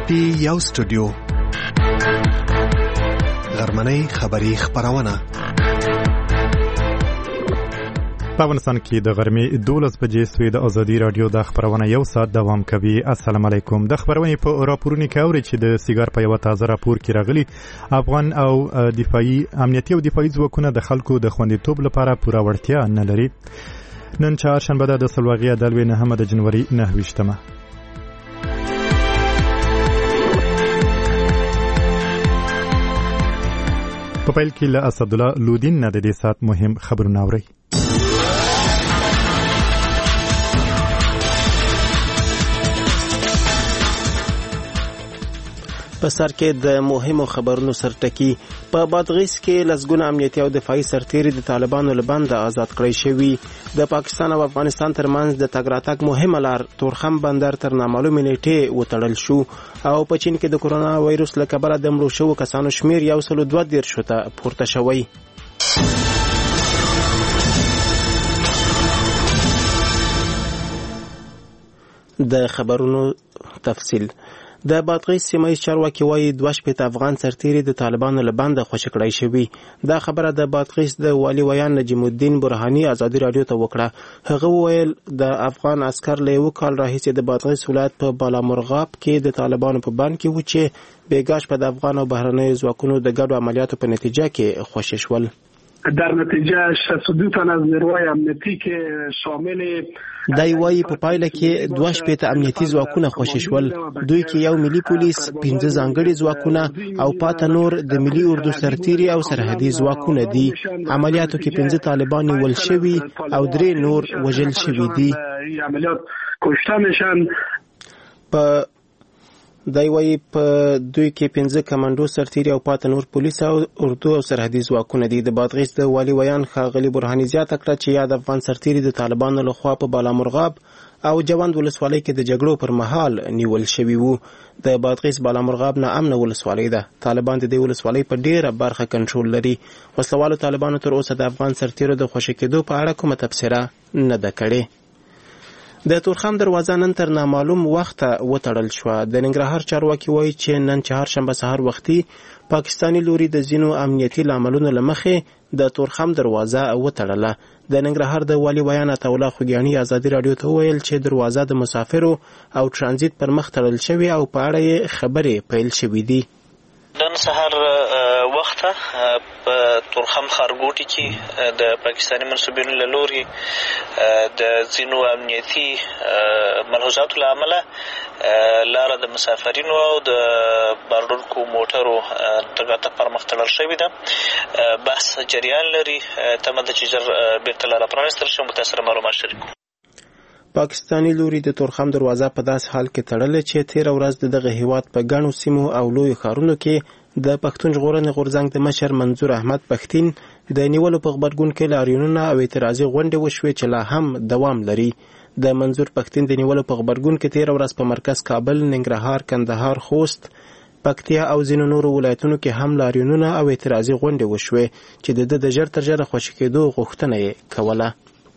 پی یو سټوډیو غرمنۍ خبری خبرونه په افغانستان کې د غرمې 12 بجې سوی د ازادي رادیو د خبرونه یو ساعت دوام کوي. السلام علیکم. د خبرونې په راپورونو کې اوري چې د سیګار په یو تازه راپور کې راغلي افغان او دفاعي امنیتي او دفاعي ځواکونه د خلکو د خوندیتوب لپاره پوره وړتیا نه لري. نن چهارشنبه د سلواغي عدالوي 9 جنوري 9 په پیل کې له اسدالله لودین نه د دې سات مهم خبرونه اوري. په سر کې د مهمو خبرونو سرټکی. په بادغیس کې لسګونه امنیتي او دفاعي سرتیري د طالبانو له بنده آزاد کړی شوي. د پاکستان او افغانستان ترمنځ د تګ راتګ مهمه لار تورخم بندر تر نامعلومې نیټې وتړل شو او په چین کې د کرونا وایروس له کبله د مړو شوو کسانو شمیر 132 ته پورته شوی. د خبرونو تفصیل. د بادغیس سیمه ییز چارواکي وایي 2 افغان سرتیري د طالبانو له بنده خوشي کړی شوي. دا خبره د بادغیس د والي ویان نجم الدین برهاني ازادي رادیو ته وکړه. هغه وویل د افغان عسكر له یو کال راهیسې د بادغیس ولایت په بالامرغاب کې د طالبانو په بند کې و چې بیګاش په د افغان او بهرنیو ځواکونو د ګډو عملیاتو په نتیجه کې خوشي شول. در نتیجه 62 تن از نیروهای امنیتی که شامل دای وایي په پایله کې 2 امنیتي ځواکونه خوشي شول. دوی کې یو ملي پولیس، 15 ځانګړي ځواکونه او پاته نور د ملي اردو سرتیري او سرحدي ځواکونه دي. عملیاتو کې 15 طالبان نیول شوي او 3 نور وژل شوي دي. عملیات کشته میشن. په دای وایي په دوی کې 15 کمانډو سرتیري او پاته نور پولیس او اردو او سرحدي ځواکونه دي. د بادغیس د والي ویان ښاغلي برهاني زیاته کړه چې یاد افغان سرتیري د طالبانو لخوا په بالامرغاب او جوند ولسوالۍ کې د جګړو پر مهال نیول شوي وو. د بادغیس بالامرغاب نه امن ولسوالۍ ده. طالبان د دې ولسوالۍ په ډیره برخه کنټرول لري. وسلوالو طالبانو تر اوسه د افغان سرتیرو د خوشي کېدو په اړه کومه تبصره نه ده کړې. د تورخم دروازه نن تر نامعلوم وخت وتړل شو. د ننګرهار چارواکي وایي چې نن چهارشنبه سحر وختي پاکستاني لوري د ځینو امنیتي لاملونو لمخې د تورخم دروازه وتړله. د ننګرهار د والي ویان عطاالله خوګیاني ازادي رادیو ته وویل چې دروازه د مسافرو او ترانزیت پر مخ تړل شوې او په اړه یې خبرې پیل شوې دي. نن سحر وخته په تورخم ښارګوټي کې د پاکستاني منسوبینو له لوري د ځینو امنیتي ملحوظاتو له امله لاره د مسافرینو او د باروړونکو موټرو تګ راتګ پر مخ تړل شوې ده. بحث جریان لري. تمه ده چې ژر بېرته لاره پرانیستل شي. متأثره معلومات شریکو. پاکستاني لوري د تورخم دروازه په داس حال کې تړلې چې 13 ورځ دغه هیواد په ګڼو سیمو او لوی ښارونو کې د پښتون ژغورنې غورځنګ د مشر منظور احمد پښتين د نیولو په غبرګون کې لاریونونه او اعتراضي غونډې وشوې چې لا هم دوام لري. د منظور پښتين د نیولو په غبرګون کې 13 ورځ په مرکز کابل، ننګرهار، کندهار، خوست، پکتیا او ځینو نورو ولایتونو کې هم لاریونونه او اعتراضي غونډې وشوې چې د ژر تر ژره خوشي کېدو غوښتنه یې کوله.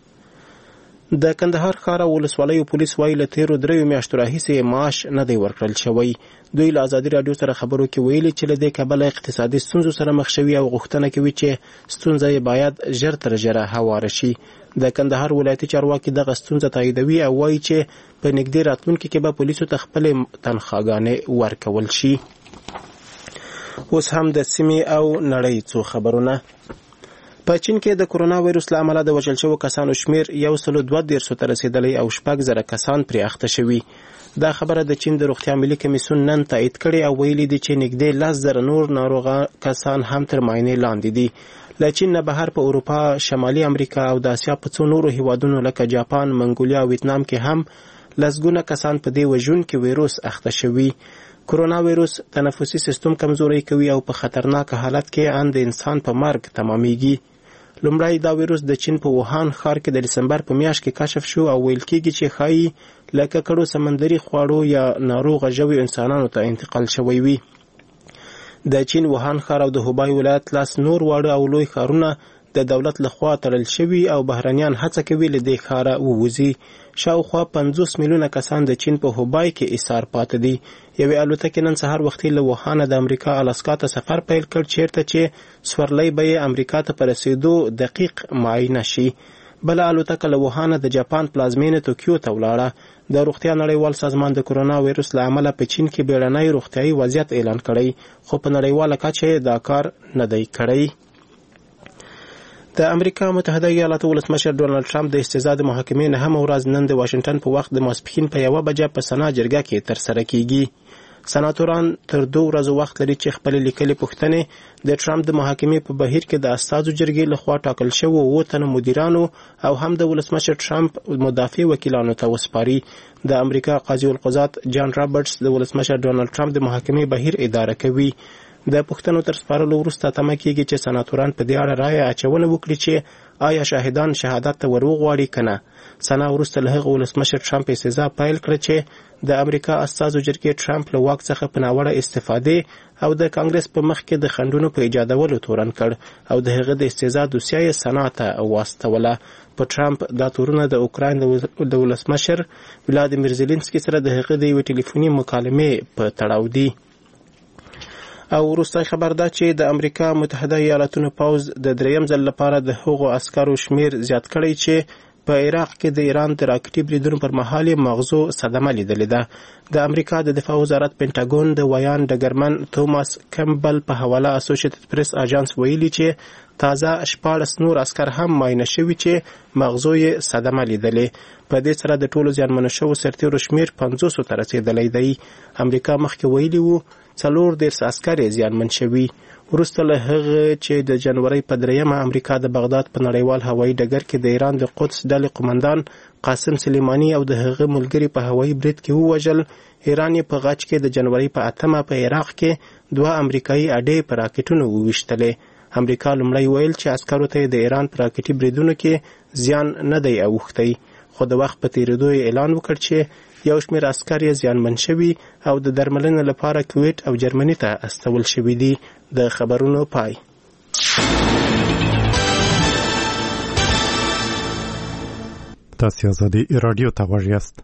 د کندهار ښار او ولسوالیو پولیس وایي له تیرو 3 میاشتو راهیسې معاش نه دی ورکړل شوی. دوی له ازادي رادیو سره خبرو کې ویلي چې له دې کبله اقتصادي ستونزو سره مخ شوي او غوښتنه کوي چې ستونزه یې باید ژر تر ژره هواره شي. د کندهار ولایتي چارواکي دغه ستونزه تاییدوي او وایي چې په نږدې راتلونکي کې به پولیسو ته خپلې تنخواګانې ورکول شي. اوس هم د سیمې او نړۍ څو خبرونه. په چین کې د کرونا وایروس له امله د وژل شوو کسانو شمیر 132 ته رسیدلی او 6,000 کسان پرې اخته شوي. دا خبره د چین د روغتیا ملي کمیسیون نن تایید کړې او ویلي دي چې نږدې 10,000 نور ناروغه کسان هم تر معاینې لاندې دي. له چین نه بهر په اروپا، شمالي امریکا او د اسیا په څو نورو هیوادونو لکه جاپان، منګولیا او ویتنام کې هم لسګونه کسان په دې وژونکي وایروس اخته شوي. کرونا وایروس تنفسي سیستم کمزوری کوي او په خطرناک حالت کې ان د انسان په مرګ تمامېږي. لومړی دا وایروس د چین په ووهان ښار کې د دسمبر په میاشت کې کشف شو او ویل کېږي چې ښایي له ککړو سمندري خواړو یا ناروغه ژویو انسانانو ته انتقال شوی وي. د چین ووهان ښار او د هوبای ولایت لاس نور واړه او لوی ښارونه د دولت لخوا تړل شوي او بهرنیان هڅه کوي له دې ښاره ووځي. شاوخوا 50 میلیونه کسان د چین په هوبای کې ایثار پاتې دي. یوې الوتکې نن سهار وختي له ووهانه د امریکا الاسکا ته سفر پیل کړ، چیرته چې سورلی به یې امریکا ته په رسیدو دقیق معاینه شي. بله الوتکه له ووهانه د جاپان پلازمینې توکیو ته ولاړه. د روغتیا نړیوال سازمان د کرونا وایرس له امله په چین کې بیړنی روغتیايي وضعیت اعلان کړی، خو په نړیواله کچه دا کار نه دی کړی. د امریکا متحده ایالاتو ولسمشر ډونالد ټرمپ د استزاد محاکمې نه هم ورځ نن د واشنگټن په وخت د ماسپښین په 1 بجه په سنا جرګه کې ترسره کیږي. سناتوران تر 2 ورځې وخت لري چې خپل لیکلي پوښتنې د ټرمپ د محاکمې په بهیر کې د استازو جرګې لخوا ټاکل شوو 7 تنه مدیرانو او هم د ولسمشر ټرمپ مدافع وکیلانو ته وسپاري. د امریکا قاضي القضات جان رابرټس د ولسمشر ډونالد ټرمپ د محاکمې بهیر اداره کوي. د پښتنو تر سپارلو وروسته تمه کېږي چې سناتوران په دې اړه رایه اچونه وکړي چې آیا شاهدان شهادت ته وروغواړي که نه. سنا وروسته له هغه ولسمشر ټرمپ استعزا پیل کړه چې د امریکا استازو جرګې ټرمپ له واک څخه په ناوړه استفادې او د کانګرس په مخ کې د خنډونو په ایجادولو تورن کړ او د هغه د استعزا دوسیه یې سنا ته واستوله. په ټرمپ دا تورونه د اوکراین د ولسمشر ولادیمیر زيلنسکي سره د هغه د یوې ټلیفوني مکالمې په تړاو دي. او وروستی خبر دا چې د امریکا متحده ایالاتونو پوځ د 3یم ځل لپاره د هغو عسکرو شمیر زیات کړی چې په عراق کې د ایران د راکټي بریدونو پر مهال مغزو صدمه لیدلې ده. د امریکا د دفاع وزارت پینټاګون د ویان ډګرمن توماس کمبل په حواله اسوسییټډ پریس اژانس ویلي چې تازه 14 نور عسكر هم معاینه شوي چې مغزو یې صدمه لیدلې. په دې سره د ټولو زیانمنو شوو سرتیرو شمیر 500 ته رسیدلی دی. امریکا مخکې ویلي وو 4 عسكر یې زیانمن شوي. وروسته له هغه چې د جنوري په 3مه امریکا د بغداد په نړیوال هوایي ډګر کې د ایران د قدس ډلې قومندان قاسم سلیمانی او د هغه ملګري په هوایي برید کې ووژل، ایران یې په غچ کې د جنوري په 8مه په عراق کې 2 امریکایي اډې په راکټونو وویشتلې. امریکا لومړی ویل چې عسکرو ته د ایران په راکټي بریدونو کې زیان نه دی اوښتی، خو د وخت په تیریدو اعلان وکړ چې یو شمېر عسکر یې زیانمن شوي او د درملنې لپاره کویټ او جرمني ته استول شوي دي. د خبرونو پای. تاسو آزادي رادیو ته غوږ یاست.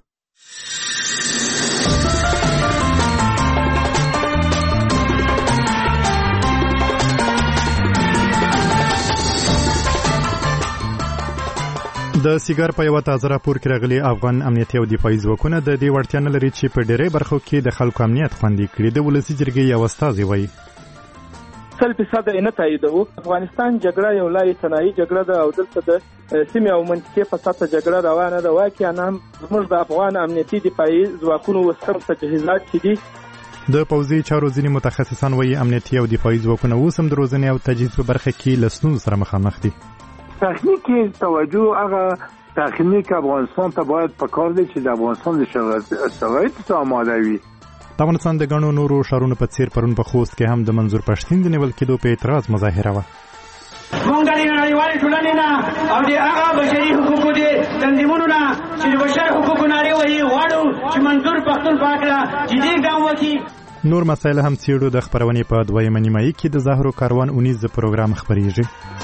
د سیګار په یو تازه راپور کې راغلي افغان امنیتي او دفاعي ځواکونه د دې وړتیا نه لري چې په ډېرې برخو کې د خلکو امنیت خوندي کړي. د ولسي جرګې یو استازی وایي 100% نه تاییدوي. افغانستان جګړه یو لای تنهایی جګړه ده او دلته د سیمې او منطقې په سطح جګړه روانه ده. واقعا هم زموږ د افغان امنیتي دفاعي ځواکونو وسم تجهیزات چې دي. د پوځي چارو ځینې متخصصان وایي امنیتي او دفاعي ځواکونه اوس هم د روزنې او تجهیز په برخه کې له ستونزو سره مخامخ دي. تخنیکی توجه هغه تخنیک افغانستان ته باید پکار دی چې د افغانستان د شرایطو ته آماده وي. د افغانستان د ګڼو نورو ښارونو په څیر پرون په خوست کې هم د منظور پښتین د نیول کېدو په اعتراض مظاهره وه. موږ د نړیوالې ټولنې نه او د هغه بشري حقوقو د تنظیمونو نه چې د بشر حقوقو نارې وهي غواړو چې منظور پښتون په هکله جدي ګام وکړي. نور مسایل هم څېړو. د خپرونې په 2مه نیمایي کې د زهرو کاروان اونیز پروګرام خپریږي.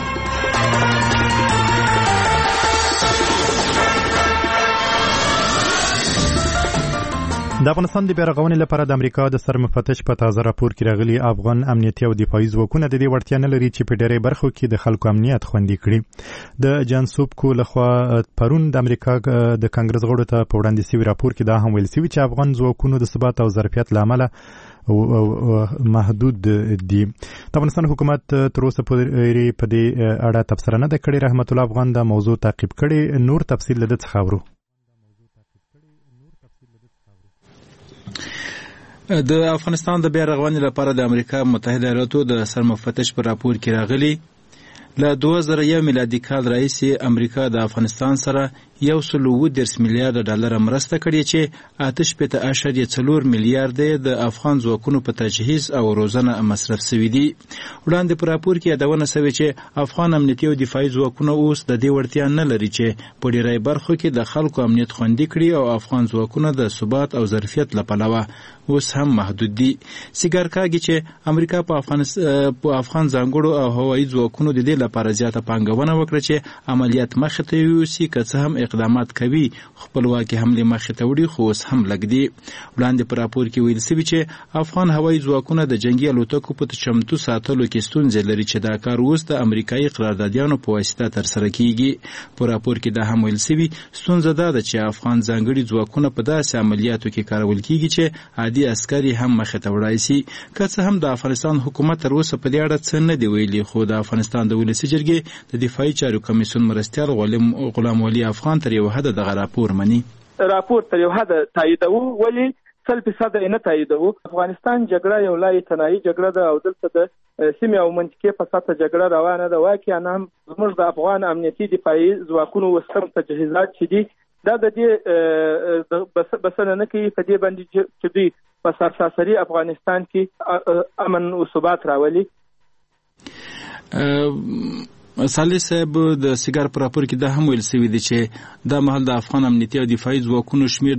د افغانستان د بیارغونې لپاره د امریکا د سرمفتش په تازه راپور کې راغلي افغان امنیتي او دفاعي ځواکونه د دې وړتیا نه لري چې په ډېرې برخو کې د خلکو امنیت خوندي کړي. د جانسوبکو لخوا پرون د امریکا د کانګرس غړو ته په وړاندې شوي راپور کې دا هم ویل شوي چې افغان ځواکونو د ثبات او ظرفیت له امله محدود دي. د افغانستان حکومت تر اوسه پورې په دې اړه تبصره نه ده کړې. رحمت الله افغان دا موضوع تعقیب کړي. نور تفصیل له ده څخه اورو. د افغانستان د بیا رغونې لپاره د امریکا متحده ایالاتو د سرمفتش په راپور کې راغلي له 2001 میلادي کال راهیسې امریکا د افغانستان سره 110 میلیارډ ډالر مرسته کړې چې 8.4 میلیارډ د افغان ځواکونو په تجهیز او روزنه مصرف شوی دي. وړاندې په راپور کې یادونه شوې چې افغان امنیتي او دفاعي ځواکونه اوس د دې وړتیا نه لري چې په ډېری برخو کې د خلکو امنیت خوندي کړي او افغان ځواکونه د ثبات او ظرفیت لپاره اوس هم محدود دي. سیګار کاږي چې امریکا په افغان ځانګړو او هوایي ځواکونو د دې لپاره زیاته پانګونه وکړه چې عملیات مخې ته یوسي، که څه هم اقدامات کوي خپلواکي حملې مخې ته وړي، خو اوس هم لږ دي. وړاندې په راپور کې ویل شوي چې افغان هوایي ځواکونه د جنګي الوتکو په چمتو ساتلو کې ستونزې لري چې دا کار اوس د امریکایي قراردادیانو په واسطه ترسره کیږي. په راپور کې دا هم ویل شوي ستونزه دا ده چې افغان ځانګړي ځواکونه په داسې عملیاتو کې کارول کیږي چې عادي عسکري هم مخې ته وړای شي. که څه هم د افغانستان حکومت تر اوسه په دې اړه څه نه دی ویلي، خو د افغانستان د ولسي جرګې د دفاعي چارو کمیسیون مرستیال غلام ولی افغان تر یو حده دغه راپور مني. راپور تر یو حده تاییدوو، ولی 100% نه تاییدوو. افغانستان جګړه یو لای تنهایی جګړه ده او دلته د سیمې او منطقې په سطحه جګړه روانه ده. واقعا هم زموږ د افغان امنیتي دفاعي ځواکونو اوس کم تجهیزات چې دي دا د دې بسنه نه کوي په دې باندې چې دوی په سراسري افغانستان کې امن او ثبات راولي. صالح صاحب د سیګار پر راپور کې دا هم ویل شوی دی چې دا مهال د افغان امنیتي او دفاعي ځواکونو شمیر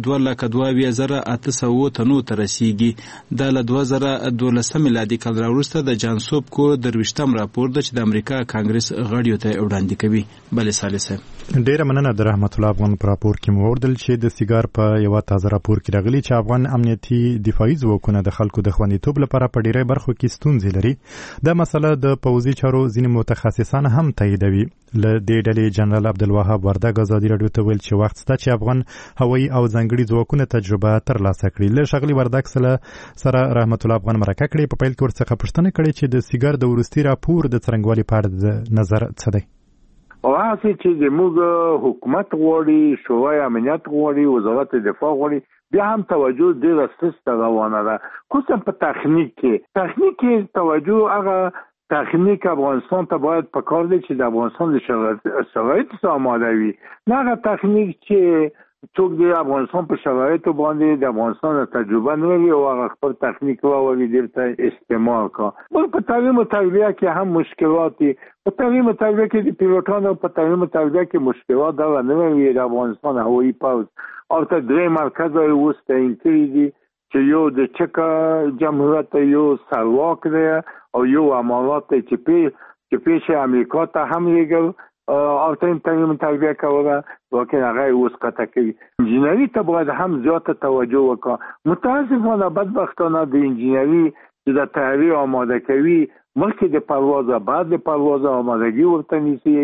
2,22,800 تنو ته رسیږي. دا له 2012 میلادي کال راوروسته د جانسوب کو 23م راپور ده چې د امریکا کانګرس غړیو ته وړاندې کوي. بلې صالح صاحب ډیره مننه د رحمت الله افغان پر راپور کې موردل چې د سیګار په یو تازه راپور کې راغلي چې افغان امنیتي دفاعي ځواکونه د خلکو د خوندیتوب لپاره په ډیری برخو کې ستونزې لري. دا مسله د پوځي چارو ځینې متخصصان هم تاییدوي. له دې ډلې جنرال عبدالوهاب وردګ ازادي راډیو ته ویل چې وخت شته چې افغان هوایي او ځانګړي ځواکونه تجربه ترلاسه کړي. له ښاغلي وردګ سره رحمت الله افغان مرکه کړې. په پیل کې ورڅخه پوښتنه کړې چې د سیګار د وروستي راپور د څرنګوالي په اړه د نظر څه دی؟ واسه چې زموږ حکومت غواړي، شورای امنیت غواړي، وزارت دفاع غواړي، بیا هم توجه ډېره سسته روانه ده. خصوصا په تخنیک کې توجه هغه تخنیک افغانستان ته باید په کار دی چې د افغانستان د شرایطو سره آماده وي. نه هغه تخنیک چې څوک د افغانستان په شرایطو باندې د افغانستان تجربه نه لري او هغه خپل تخنیک راوړي دلته استعمال کا. بل په تعلیم او تربیه کې هم مشکلات دي. په تعلیم او تربیه کې د پیلوټانو په تعلیم او تربیه کې مشکلات دا نه لري. د افغانستان هوایي پوځ او ته درې مرکز اوس تعیین کړي دي چې یو د چک جمهوریت یو سلواک دی او یو امارات چې پیش امریکا ته هم لګل او تعلیم تربیه کوله، واقعا هغه اوس قطع کوي. انجینری ته باید هم زیاته توجه وکړه. متاسفانه بدبختانه د انجینری چې د تیاری آماده کوي مخکې د پرواز بعد د پرواز آمادگی ورته نیسي.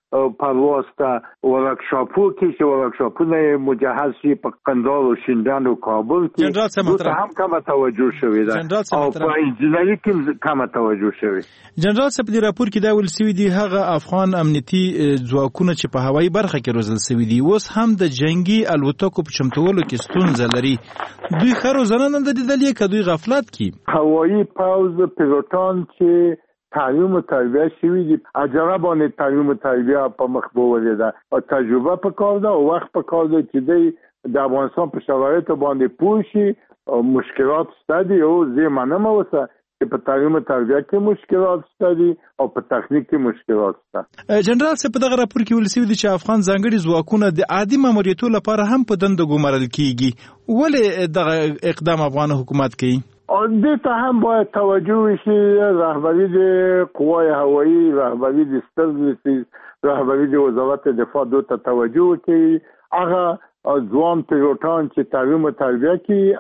پرواز ته ورکشاپو کې چې ورکشاپونه مجهز شي په قندهار او شینډان او کابل کې هم کم توجه شوی ده او په انجینری کې کم توجه شوی. جنرال صاحب د راپور کې دا ویل شوی دی هغه افغان امنیتي ځواکونه چې په هوایي برخه کې روزل شوی دي اوس هم د جنگي الوتکو په چمتولو کې ستونزه لري. دوی خرو زنانه د دې کې دوی غفلت کوي. هوایي پوځ پیلوټان چې تعلیم و تربیه شوی دي اجازه باندې تعلیم و تربیه په مخ بوولې ده او تجربه په کار ده او وخت په کار ده چې د افغانستان په شرایطو باندې پوه شي. مشکلات شته دي او زه منم اوسه چې په تعلیم و تربیه کې مشکلات شته دي او په تخنیک کې مشکلات شته. جنرال صاحب په دغه راپور کې ویل شوی دی چې افغان ځانګړي ځواکونه د عادي ماموریتو لپاره هم په دنده ګمارل کیږي. ولې دغه اقدام افغان حکومت کوي؟ دې ته هم باید توجه وشي. رهبری د قوای هوایی، رهبری د سترګې، رهبری د وزارت دفاع ته توجه وکړي. هغه ځوان پیلوټان چې تعلیم او تربیه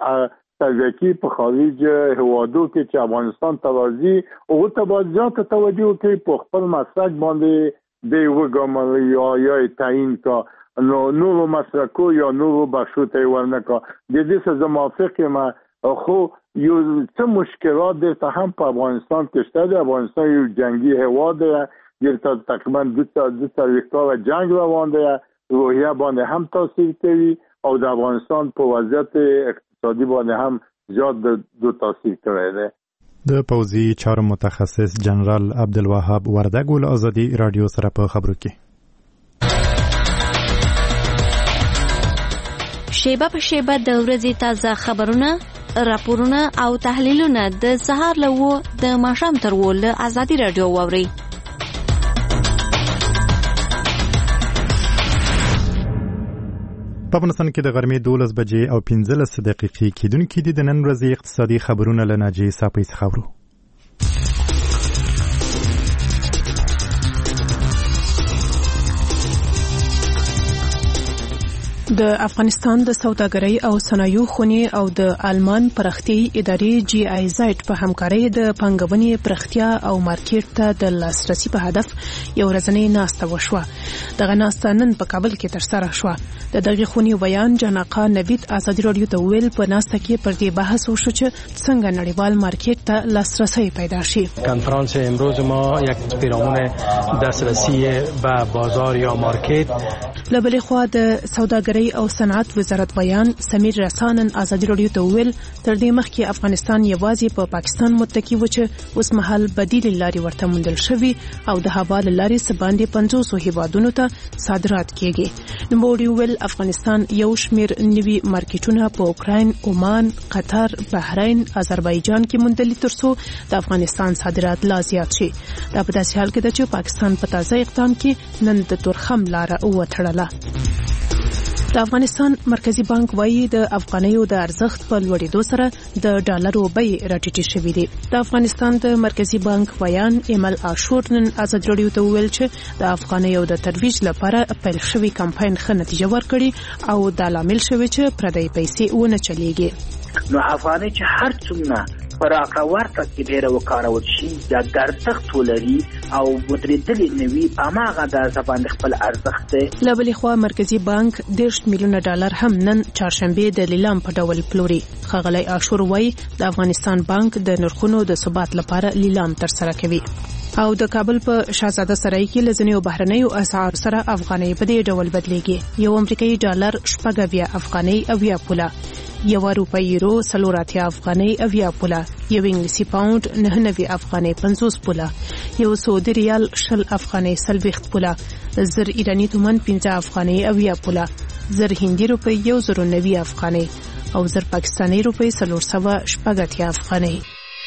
کې په خارج هوادو کې چې افغانستان ته راځي هغه ته باید زیاته توجه وکړي. په خپل مسلک باندې د وګماري یا تعیین کا نورو مسلکو یا نورو بخشو ته ورنکا. د دې سره موافق یم. خو یو څه مشکلات دلته هم په افغانستان کې شته. افغانستان یو جنگي هیواد دی. دلته تقریبا 2 کال جنگ روان دی. روحیه باندې هم تاثیر کوي او د افغانستان په وضعیت اقتصادي باندې هم زیات د تاثیر کوي دی. د پوځي چارو متخصص جنرال عبدالوهاب وردګ ول ازادي رادیو سره په خبرو کې شیبه په شیبه د ورځې تازه خبرونه، راپورونه او تحلیلونه د سهار له 9 د ماښام تر 10 له ازادي رادیو واورئ. په افغانستان کې د غرمې 12 بجې او 15 دقیقې کېدونکې دي. د نن ورځې اقتصادي خبرونه له ناجیې صافۍ څخه اورو. د افغانستان د سوداګرۍ او صنایعو خونې او د آلمان پراختیايي ادارې GIZ په همکارۍ د پانګونې پراختیا او مارکیټ ته د لاسرسي په هدف یو ورځنۍ ناسته وشوه. دغه ناسته نن په کابل کې ترسره شوه. د دغه خونې بیان جناقا نوید ازادي رادیو ته ویل په ناسته کې پر دې بحث وشو چې څنګه نړیوال مارکیټ ته لاسرسی پیدا شي. کنفرانس امروز ما یک پیرامون دسترسی به بازار یا مارکیت. لبلې خوا د سوداګرۍ او صنعت وزارت بیان سمیر رسانن ازادي رادیو ته ویل تر دې مخکې افغانستان یوازې په پاکستان متکی و چې اوس مهال بدیل لارې ورته موندل شوي او د هوا لارې سباندې 500 هیوادونو ته صادرات کیږي. نوموړي ویل افغانستان یو شمیر نوي مارکیټونه په اوکراین، عمان، قطر، بحرین، آذربایجان کې موندلي ترڅو د افغانستان صادرات لا زیات شي. دا په داسې حال کې ده چې پاکستان په تازه اقدام کې نن د تورخم لاره وتړله. د افغانستان مرکزی بانک وایي د افغانیو د ارزښت په لوړېدو سره د ډالرو بیې راټیټې شوې دي. د افغانستان د مرکزی بانک بیان ایمل عاشور نن ازادي رادیو ته ویل چې د افغانیو د ترویج لپاره پیل شوی کمپاین ښه نتیجه ورکړي او دا لامل شوی چې پردی پیسې ونه چلیږي. نو افغاني چې هر څومره پراخه ورته کې ډېر وکارول شي د ارزښت ولري او ودرېدلې نوي اماغه د زبان خپل ارزښت دی. لبلې خوا مرکزی بانک 10 میلیونه ډالر هم نن چهارشنبه د لیلام په ډول پلوري. ښاغلی عاشور وایي د افغانستان بانک د نرخونو د ثبات لپاره لیلام ترسره کوي. او د کابل په شاهزاده سرای کې لزنیو بهرنیو اسعار سره افغاني په دې ډول بدلېږي. یو امریکایي ډالر 80 افغاني او 10 پوله، یو روپۍ یورو 40 افغاني او 10 پوله، یو انګلیسي پاوند 99 افغاني 50 پوله، یو سعودي ریال 20 افغاني 40 پوله، زر ایرانی تومان 15 افغاني او 10 پوله، زر هندي روپۍ 1090 افغاني او زر پاکستاني روپۍ 480 افغاني.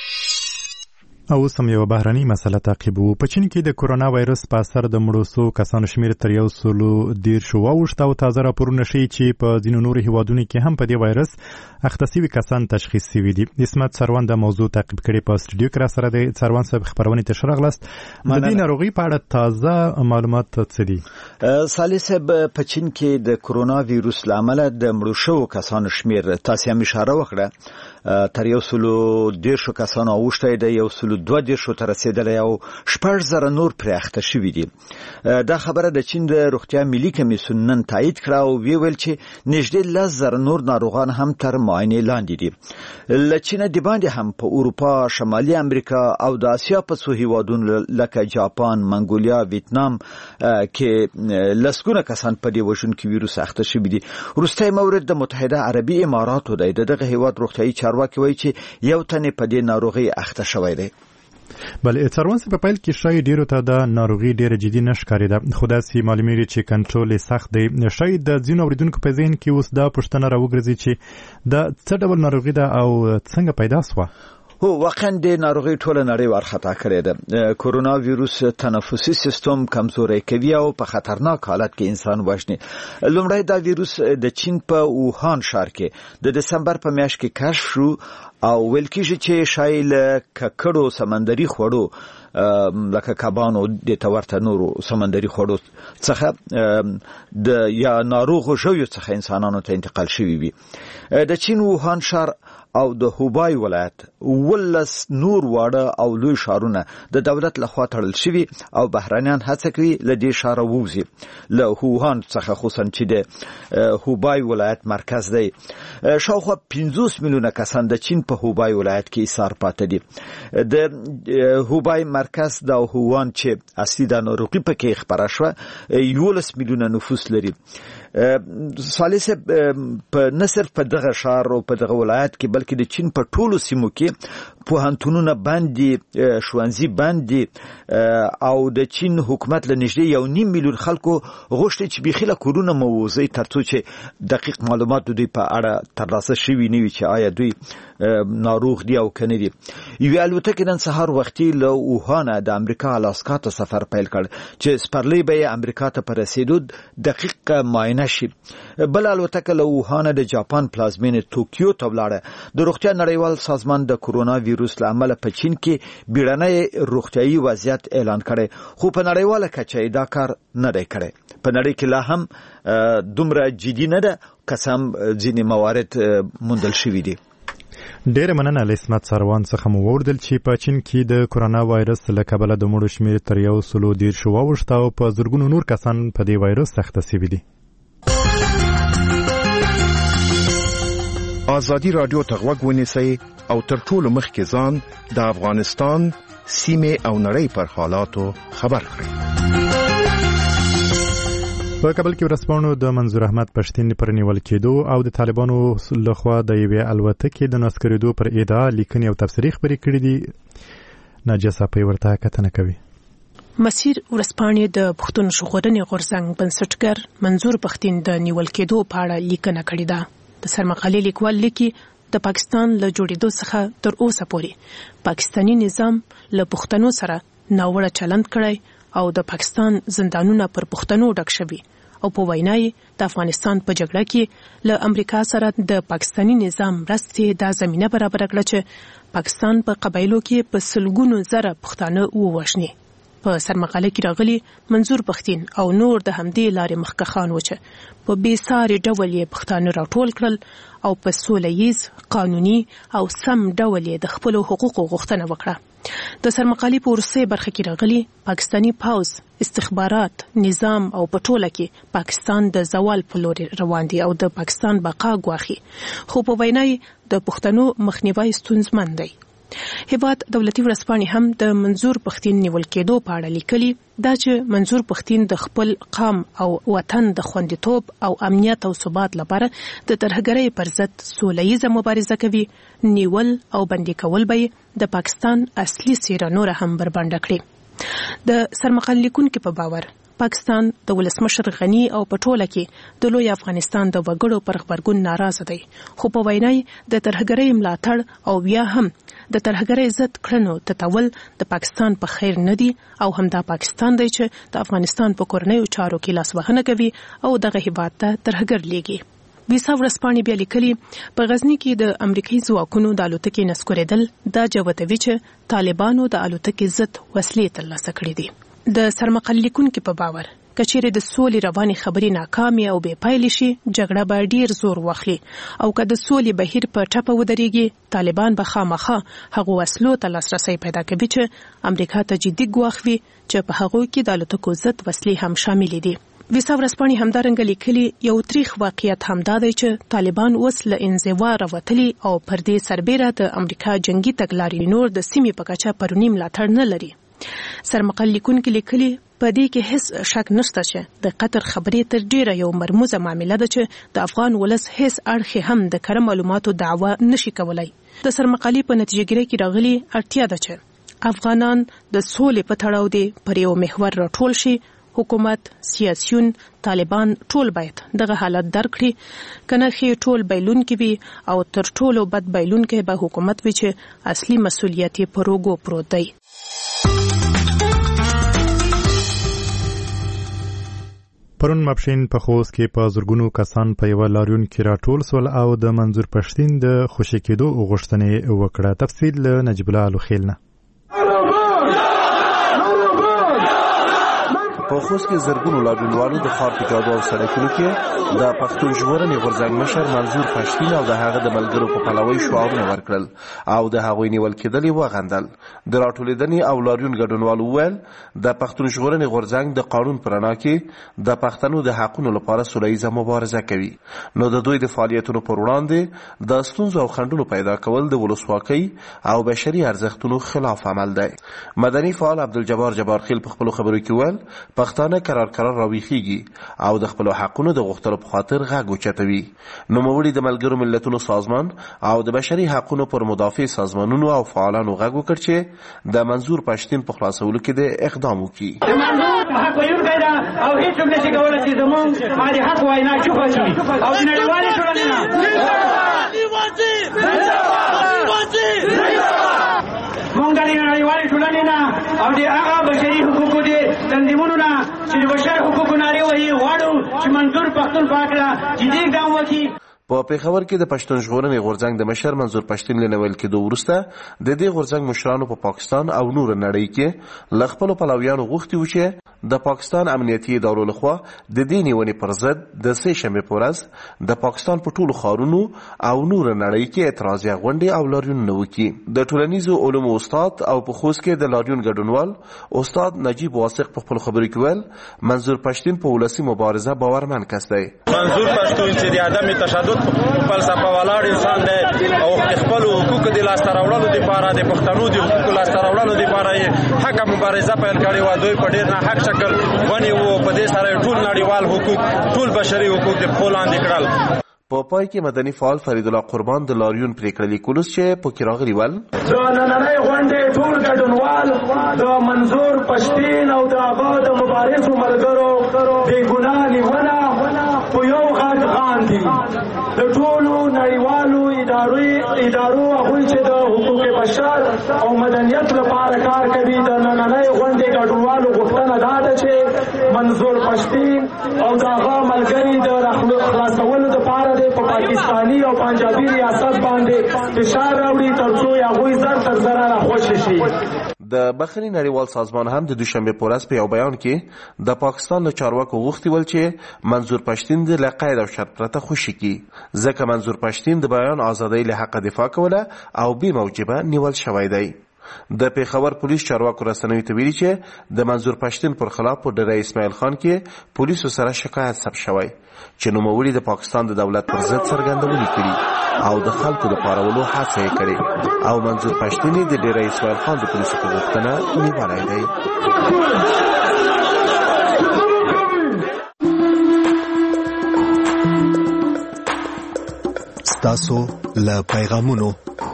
او سم یو بهرني مسله تعقیبو. په چین کې د کورونا وایرس په اثر د مړو کسانو شمیر تر 110 واوښت او تازه راپورونه ښیي چې په ځینو نورو هیوادونو کې هم په دې وایرس اخته شوي کسان تشخیص شوي دي. اسمت سروان د موضوع تعقیب کړي په استودیو کې را سره دی. سروان صاحب خبرونه ته شرغلست. د دې ناروغي په اړه تازه معلومات څه دي؟ صالح صاحب په چین کې د کورونا وایرس لامل د مړو کسانو شمیر تاسو هم اشاره وکړه تر 110 کسانو اوښتې د 102 تر رسیدلې او 8000 نور پرې اخته شوي دي. دا خبره د چین د روغتیا ملي کمیسیون نن تایید کړه او ویل چې نږدې 1000 نور ناروغان هم تر معاینې لاندې دي. له چین د باندې هم په اروپا، شمالي امریکا او د اسیا په څو هیوادونو لکه جاپان، منګولیا، ویتنام کې لسګونه کسان په دې وژونکي وایرس اخته شوي دي. وروستی مورد د متحده عربي اماراتو دی. دغه هیواد روغتیايي چارواکي وایي چې یو تن په دې ناروغي اخته شوی دی. بل څاروان په پیل کې شاید ډیرو ته د ناروغي ډیره جدي نشکارېده، خو داسې معلومیږي چې کنټرول یې سخت دی. شاید د ځینو اوریدونکو په ذهن کې اوس دا پوښتنه راوګرځي چې دا څه ډول ناروغي ده او څنګه پیدا شوه؟ هو واقعا د ناروغي ټوله نړۍ ورخطا کړې ده. کورونا وایرس تنفسي سیستم کمزوري کوي او په خطرناک حالت کې انسان وژني. لومړی دا وایرس د چین په ووهان ښار کې د دسمبر په میاشت کې کشف شو او ویل کېږي چې شایل ککړو سمندري خوړو لکه کبانو د تورته نورو سمندري خوړو څخه د یا ناروغ ژویو څخه انسانانو ته انتقال شوی وي. د چین ووهان ښار او د هوبای ولایت ولس نور واړه او لوی ښارونه د دولت لخوا تړل شوي او بهرانيان هڅه کوي له دې ښاره ووځي. له ووهان څخه خصوصا چې د هوبای ولایت مرکز دی. شاوخوا 50 میلیونه کسان د چین په هوبای ولایت کې ایثار پاتې دي. د هوبای مرکز د ووهان چې اصلي د ناروغي پکې خبره شوه 11 میلیونه نفوس لري. ثالث په نصر په دغه ښار او په دغه ولایت کې بلکې بلکې د چین په ټولو سیمو کې پوهنتونونه بند دي، ښوونځي بند دي او د چین حکومت له نږدې 1.5 میلیون خلکو غوښتي چې بیخي له کورونه مووځي ترڅو چې دقیق معلومات د دوی په اړه ترلاسه شوي نه وي چې آیا دوی ناروغ دي او کنه دي. یوه الوتکه نن سهار وختي له ووهان د امریکا الاسکا ته سفر پیل کړ چې سپرلی به امریکا ته پر رسیدو دقیق معاینه شي. بل الوتکه له ووهان د جاپان پلازمینې توکیو ته ولاړه. د روغتیا نړیوال سازمان د کرونا ویروس له امله په چین کې بیړنی روغتیايي وضعیت اعلان کړي، خو په نړیواله کچه دا کار نه دی کړی. په نړۍ کې لا هم دومره جدي نه ده، قسم ځینې موارد موندل شوي دي. ډیره مننه له اسمت سروان څخه مو وردل چې په چین کې د کرونا وایرس له کبله د مړو شمېر تر 110 واوښته او په زرګونو نور کسان په دې وایرس اخته شوي دي. ازادي رادیو ته غوږ ونیسئ او تر ټولو مخکې ځان د افغانستان سیمې او نړۍ پر حالاتو خبر کړئ. په کابل کې ورځپاڼو د منظور احمد پښتين پر نیول کېدو او د طالبانو لخوا د یوې الوتکې د نسکریدو پر ادعا لیکنې او تفسیري خبرې کړې دي. ناجیه صافی ورته کتنه کوي. مسیر ورځپاڼې د پښتون ژغورنې غورځنګ بنسټګر منظور پښتين د نیول کېدو په اړه لیکنه کړې ده. د سرمقالې لیکوال لیکي د پاکستان له جوړېدو څخه تر اوسه پورې پاکستانی نظام له پښتنو سره ناوړه چلند کړی او د پاکستان زندانونه پر پښتنو ډک شوي او په وینای د افغانستان په جګړه کې له امریکا سره د پاکستانی نظام مرستې د زمينه برابر کړه چې پاکستان په قبایلو کې په سلګونو زره پښتانه ووژني. په سرمقاله کې راغلي منظور پښتين او نور د همدې لارې مخکخان و چې په بیساري ډول یې پښتانه راټول کړل او په سولهییز قانوني او سم ډول یې د خپل حقوقو غوښتنه وکړه. د سرمقالې په ورسې برخه کې راغلي پاکستانی پاوز، استخبارات، نظام او پټوله کې پاکستان د زوال په لور روان دي او د پاکستان بقا غواخي، خو په وینای د پښتنو مخنیوي ستونزمن دی. هیواد دولتي ورځپاڼې هم د منظور پښتين نیول کېدو په اړه لیکلي دا چې منظور پښتين د خپل قام او وطن د خوندیتوب او امنیت او ثبات لپاره د ترهګرۍ پر ضد سولهییزه مبارزه کوي. نیول او بندي کول به د پاکستان اصلي څیره نور هم بربنډه کړي. د سرمقالې لیکونکو په باور پاکستان د ولسمشر غنی او پټوله کې د لوی افغانستان د وګړو پر خبرګون ناراضه دی، خو په وینای د ترهګرۍ ملاتړ او بیا هم د ترهګرۍ ضد کړنو تطول د پاکستان په خیر نه دی او همدا پاکستان دی چې د افغانستان په کورنیو چارو کې لاسوهنه کوي او دغه هیواد ته ترهګر لیږي. ویسا ورځپاڼې بیا لیکلي په غزنی کې د امریکایي ځواکونو د الوتکې نسکورېدل دا جوتوي چې طالبانو د الوتکې ضد وسلې ترلاسه کړې دي. د سرمقالې لیکونکو په باور کچېرې د سولې رواني خبرې ناکامې او بې پایلې شي جګړه به ډیر زور واخلي او که د سولې بهیر په ټپه ودرېږي طالبان به خامخا هغو وسلو ته لاسرسی پیدا کوي چې امریکا ته جدي ګواښ وي چې په هغو کې د الوتکو ضد وسلې هم شاملې دي. ویسا ورځپاڼې همدارنګه لیکلي یو تاریخ واقعیت همدا دی چې طالبان اوس له انزوا راوتلي او پر دې سربېره د امریکا جنگي تګلارې نور د سیمې په کچه پرونی ملاتړ نه لري. سرمقالې لیکونکو لیکلي په دې کې هیڅ شک نشته چې د قطر خبرې تر ډیره یو مرموزه معامله ده چې د افغان ولس هیڅ اړخ هم د کره معلوماتو دعوه نشي کولای. د سرمقالې په نتیجهګیری کې راغلي اړتیا ده چې افغانان د سولې په تړاو دي پر یو محور راټول شي. حکومت، سیاسيون، طالبان ټول باید دغه حالت درک کړي، کنه خې ټول بایلون کې وي او تر ټولو بد بایلون کې به حکومت وي چې اصلي مسولیت یې پر وګو پروت دی. پرون ماپښین په خوست کې په زرګونو کسان په یو لاریون کې راټول سول او د منظور پښتين د خوشی کېدو غوښتنې وکړه. تفصیل له نجیب الله الخیلنه. په خوست کې زرګونو لاریونوالو د ښار په جادو او سړکونو کې د پښتون ژغورنې غورځنګ مشر منظور پښتين او د هغه د ملګرو په پلوۍ شعارونه ورکړل او د هغوی نیول کېدل وغندل. د راټولېدنې او لاریون ګډونوالو وویل د پښتون ژغورنې غورځنګ د قانون پر رڼا کې د پښتنو د حقونو لپاره سولهییزه مبارزه کوي، نو د دوی د فعالیتونو پر وړاندې د ستونزو او خنډونو پیدا کول د ولسواکۍ او بشري ارزښتونو خلاف عمل دی. مدني فعال عبدالجبار جبارخیل په خپلو خبرو کې وویل پښتانه قرار راويخيږي او د خپل حقونو د غوښتلو په خاطر غږ اوچتوي. نوموړي د ملګرو ملتونو سازمان او د بشري حقونو پر مدافع سازمانونو او فعالانو غږ وکړ چې د منظور پښتين په خلاصولو کې د اقدام وکړي. منظور حق ویونکی دا او هیڅوک نشي کولی چې زموږ باندې حق وینا چوپه شي او د نړیوالې ټولنې نه موږ د نړیوالې ټولنې نه او د هغه بشري حقوقو د تنظیمونو نه چې د بشر حقوقو نارې وهي غواړو چې منظور پښتون په هکله جدي اقدام وکړي. په پیښور کې د پښتون ژغورنې غورځنګ د مشر منظور پښتين له نیول کېدو وروسته د دې غورځنګ مشرانو په پاکستان او نور نړۍ کې له خپلو پلویانو غوښتي و چې د پاکستان امنیتي ادارو لخوا د دې نیونې پر ضد د سه شنبې په ورځ د پاکستان په ټولو ښارونو او نور نړۍ کې اعتراضي غونډې او لاریونونه وکړي. د ټولنیزو علومو استاد او په خوست کې د لاریون ګډونوال استاد نجیب واثق په خپل خبرو کې ویل منظور پښتين په ولسي مبارزه باورمن کس دی. منظور پښتون چې د عدم تشدد فلسفه ولاړ انسان دی او خپل حقوق د لاسته راوړلو لپاره د پښتنو د حقوقو لاسته راوړلو لپاره حق مبارزه پیل کړې و. دوی په ډېر نه حق شکل ونی وو په دې سره ټول نړیوال حقوق ټول بشري حقوق د پولاند کړل. په پای کې مدني فعال فرید الله قربان د لاریون پریکړه لیکلوس چې په کې راغلی ول د نننۍ غونډې ټول ګډونوال د منظور پښتين او د هغه د مبارزو ملګرو بې ګناه نیونه په یو غږ غاندي. د ټولو نړیوالو ادارو هغوی چې د حقوق بشر او مدنیت لپاره کار کوي د نننۍ غونډې ګډونوالو غوښتنه دا ده چې منظور پښتين او د هغه ملګري د خلاصولو لپاره په پاکستاني او پنجابي ریاست باندې فشار راوړي ترڅو هغوی زر تر زره راخوشي شي. د بخري نړیوال سازمان هم د دوشنبه په ورځ په یو بیان کې د پاکستان له چارواکو غوښتي ول چې منظور پښتين د قید او شرط پرته خوشي کړي ځکه منظور پښتين د بیان ازادۍ له حق دفاع کوله او بې موجبه نیول شوی دی. د پیښور پولیس چارواکو رسنیو ته ویلي چې د منظور پښتين پر خلاف په ډېر اسماعیل خان کې پولیسو سره شکایت ثبت شوی چې نوموړي د پاکستان د دولت پر ضد څرګندونې کړي او د خلکو د پارولو هڅه یې کړې او منظور پښتين د ډېر اسماعیل خان د پولیسو په غوښتنه نیولی دی. ستاسو له پیغامونو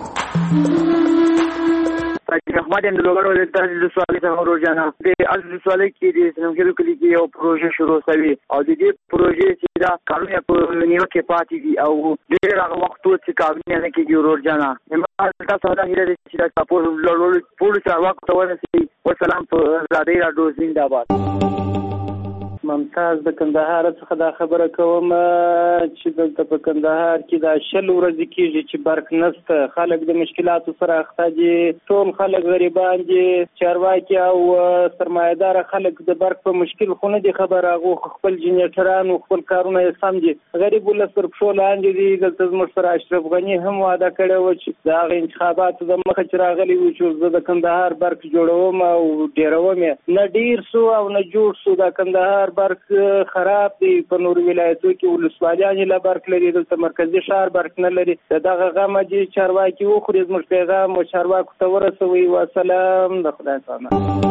احمد اند لوګړو د تاسو سوالي څنګه روزانه د اصل سوالي کې د سنګرو کلی کې یو پروژه شروع شوی او د دې پروژې چې دا کارونه په نیو کې پاتې دي او ډېر هغه وختو چې کابینه نه کېږي روزانه هم تاسو دا هیله چې تاسو په چارواکو ته ورسئ. والسلام په زادي راډیو زنده‌باد. ممتاز د کندهار څخه دا خبره کوم چې دلته په کندهار کې دا شل ورځې کېږي چې برق نشته. خلک د مشکلاتو سره اخته دي. ټول خلک غریبان دي. چارواکي او سرمایه‌دار خلک د برق په مشکل خو نه دي خبر. هغه خپل جنریټران او خپل کارونه یې سم دي. غریب ولس پر پښو لاندې دي. دلته زموږ سره اشرف غني هم وعده کړې و چې د هغه انتخاباتو د مخه چې راغلي و چې زه د کندهار برق جوړوم او ډېروم یې. نه ډېر سو او نه جوړ سو. د کندهار برق خراب دی. په نور ولایتو کې ولسوالیانې لا برق لري. دلته مرکزي ښار برق نه لري. دغه غمه دي چارواکي وخوري. زموږ پیغام او چارواکو ته ورسوي. وسلام. د خدای څخه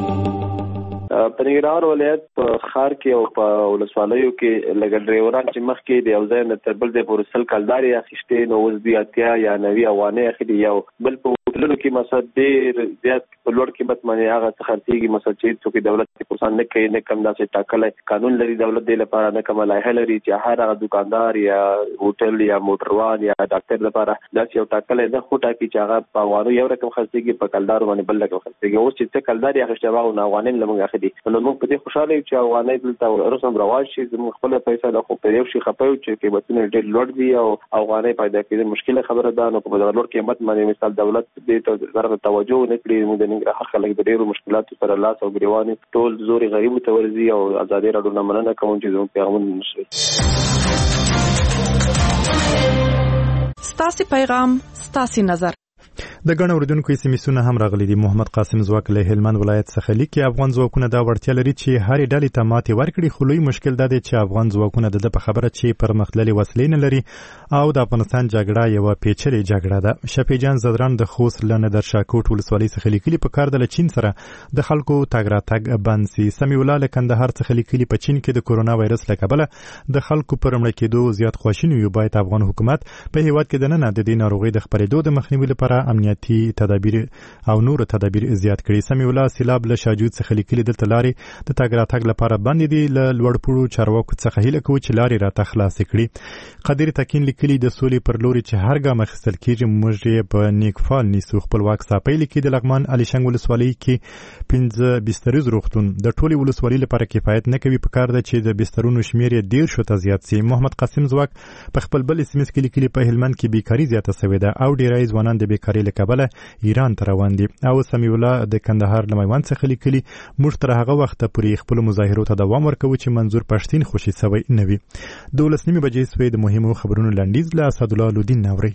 په ننګرهار ولایت په ښار کې او په ولسوالیو کې لږ ډرایوران چې مخکې د یو ځای نه تر بل ځای پورې سل کلدارې اخیستې نو اوس دوی اتیا یا نوي افغانۍ اخلي. یو بل په هوټلونو کې مثلا ډېر زیات په لوړ قیمت باندې هغه څه خرڅېږي مثلا چې څوک دولت پرسان نه کوي نه کم داسې ټاکلی قانون لري دولت دې لپاره نه کومه لایحه لري چې هر هغه دوکاندار یا هوټل یا موټروان یا ډاکټر لپاره داسې یو ټاکلی نه خو ټاکي چې هغه په افغانو یو رقم خرڅېږي په کلدارو باندې بل رقم خرڅېږي. اوس چې څه کلدار یې اخیستې هغه نه افغانۍ له موږ اخلي. نو موږ په دې خوشحاله یو چې افغانۍ دلته رسم رواج شي. زموږ خپله پیسه ده خو په یو شي خفه یو چې قیمتونه ډېر لوړ دي او افغانۍ پیدا کېدل مشکله خبره ده. نو په دغه لوړ قیمت باندې مثال دولت دې ته توجه ونه کړي. موږ د ننګرهار خلک د ډېرو مشکلاتو سره لاس او ګریوان ټول زوري غریبو ته ورځي او ازادي راډیو نه مننه کوم چې زموږ پیغامونه نشي. ستاسو پیغام ستاسو نظر. د ګڼو اردوونکو سیمسونه هم راغلي دي. محمد قاسم ځواک له هلمند ولایت څخه لیکي افغان ځواکونه دا وړتیا لري چې هرې ډلې ته ماتې ورکړي، خو لوی مشکل دا دی چې افغان ځواکونه د په خبره چې پرمختللې وسلې نه لري او د افغانستان جګړه یوه پیچلې جګړه ده. شفیع جان زدران د خوست له ندرشاکوټ ولسوالۍ څخه لیکلي په کار د چین سره د خلکو تګ راتګ بند سي. سمیع الله له کندهار څخه لیکلي په چین کې د کورونا وایرس له کبله د خلکو پر مړه کېدو زیات خواشیني یو، باید افغان حکومت په هیواد کې دننه د دې ناروغۍ د خپرېدو د مخنیوي لپاره امنیتي تدابیر او نور تدابیر زیات کړي. سمیع الله سیلاب له شاجود څخه لیکلي دلته لارې د تګ راتګ لپاره بند دي، له لوړپوړو چارواکو څخه هیله کوو چې لارې راته خلاصې کړي. قدیر تکین لیکلي د سولې پر لوري چې هر ګام اخیستل کېږي موږ یې په نیک فال نیسو. خپلواک ساپی لیکي د لغمان الیشنګ ولسوالۍ کې 15 بستریز روغتون د ټولې ولسوالۍ لپاره کفایت نه کوي، په کار ده چې د بسترونو شمیر یې 10 ته زیات سي. محمد قاسم ځواک په خپل بل SMS کې لیکلي په هلمند کې بیکاري زیاته شوې ده او ډیری ځوانان د بیکاري له کبله ایران ته روان دي. او سمیع الله د کندهار له میوند څخه لیکلي موږ تر هغه وخته پورې خپل مظاهرو ته دوام ورکوو چې منظور پښتين خوشي سوی نه وي. 12 بجې سوې د مهمو خبرونو لنډیز له اسدالله لودین نوري.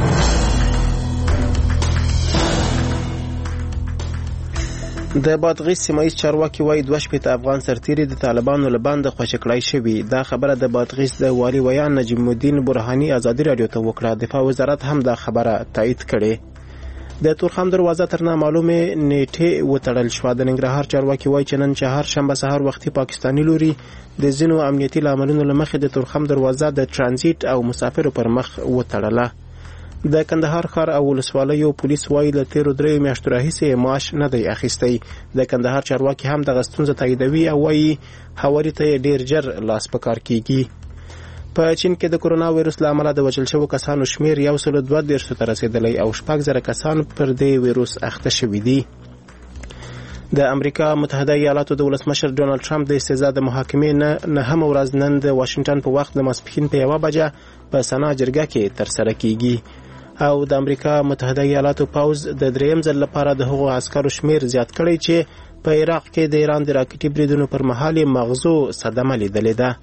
د بادغیس سیمایي چارواکي وایي 2 افغان سرتیري د طالبانو له بانده خوشي کړای شوي. دا خبره د بادغیس د والي ویان نجم الدین برهاني ازادي رادیو ته وکړه. دفاع وزارت هم دا خبره تایید کړې. د تورخم دروازه تر نامعلومه نیټه وتړل شو. د ننګرهار چارواکي وایي چې نن چهارشنبه سهار وختي پاکستاني لوري د ځینو امنیتي لاملونو له مخې د تورخم دروازه د ترانزیت او مسافرو پر مخ وتړله. د کندهار ښار او ولسوالیو پولیس وایي له تیرو 3 میاشتو راهیسې معاش نه دی اخیستی. د کندهار چارواکي هم دغه ستونزه تاییدوي او وایي هواري ته ډیر ژر لاس په کار کیږي. په چین کې د کورونا وایرس له امله د وژل شوو کسانو شمیر 132 ته رسیدلی او 6,000 کسان پر دې وایرس اخته شوي دي. د امریکا متحده ایالاتو د ولسمشر ډونالد ټرمپ د استیزا د محاکمې نه هم ورځ نن د واشنگټن په وخت د ماسپښین په 1 بجه په سنا جرګه کې ترسره کیږي. او د امریکا متحده ایالاتو پوز د دریم ځل لپاره د هغو عسکرو شمیر زیات کړی چې په عراق کې د ایران د راکټي بریدونو پر مهال مغزو صدمه لیدلې ده.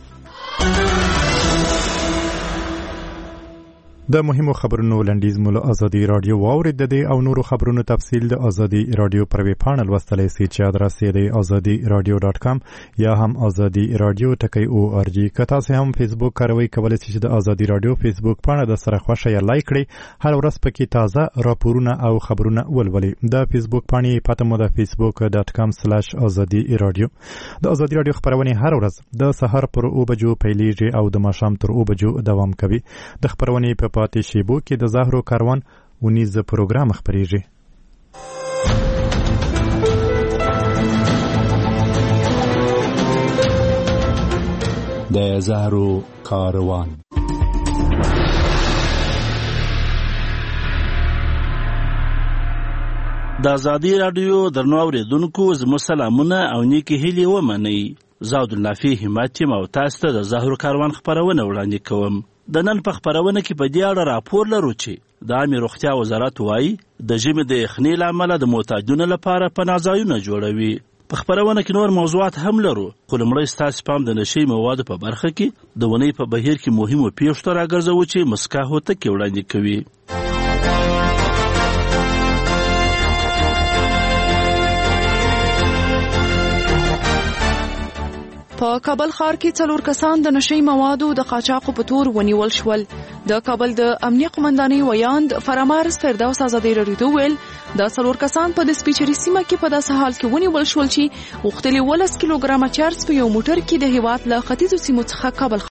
د مهمو خبرونو لنډیز مول ازادي رادیو واورید د او نورو خبرونو تفصیل د ازادي رادیو پر ویب پاڼه لوستلای شئ چې ادرس یې د azadiradio.com یا هم ازادي رادیو ټکی.org. که تاسو هم فیسبوک کاروئ کولای شئ چې د ازادي رادیو فیسبوک پاڼه د سره خوښه یا لایک کړئ. هر ورځ پکې تازه راپورونه او خبرونه ولولئ. د فیسبوک پاڼې پته مو د facebook.com/azadiradio. د ازادي رادیو خبرونه هر ورځ د سحر پر 2 بجو پیلېږي او د ماښام تر 2 بجو دوام کوي. د خبرونه په پاتې شیبو کې د زهرو کاروان ونیز پروګرام خبرېږي. د زهرو کاروان د ازادي رادیو درنو اوریدونکو زموږ سلامونه او نیکی هیلې ومنئ. زه عبدالنافع همت یم او تاسو ته د زهرو کاروان خبرونه وړاندې کوم. د نن په خبرونه کې په دې اړه راپور لرو چې د عامې روغتیا وزارت وایي د ژمي د یخنۍ له امله د محتاجینو لپاره پناه ځایونه جوړوي. په خبرونه کې نور موضوعات هم لرو، خو لومړی ستاسو پام د نشي موادو په برخه کې د ونې په بهیر کې مهمو پیښو ته راګرځوو چې مسکا هوتکې وړاندې کوي. په کابل ښار کې 4 کسان د نشي موادو د قاچاقو په تور ونیول شول. د کابل د امنیه قومندانۍ ویاند فرامارس فردوس ازادي رادیو ته ویل دا 4 کسان په د سپیچري سیمه کې په داسې حال کې ونیول شول چې غوښتلي 10 کیلوګرامه چرس په یو موټر کې د هیواد له ختیځو سیمو څخه کابل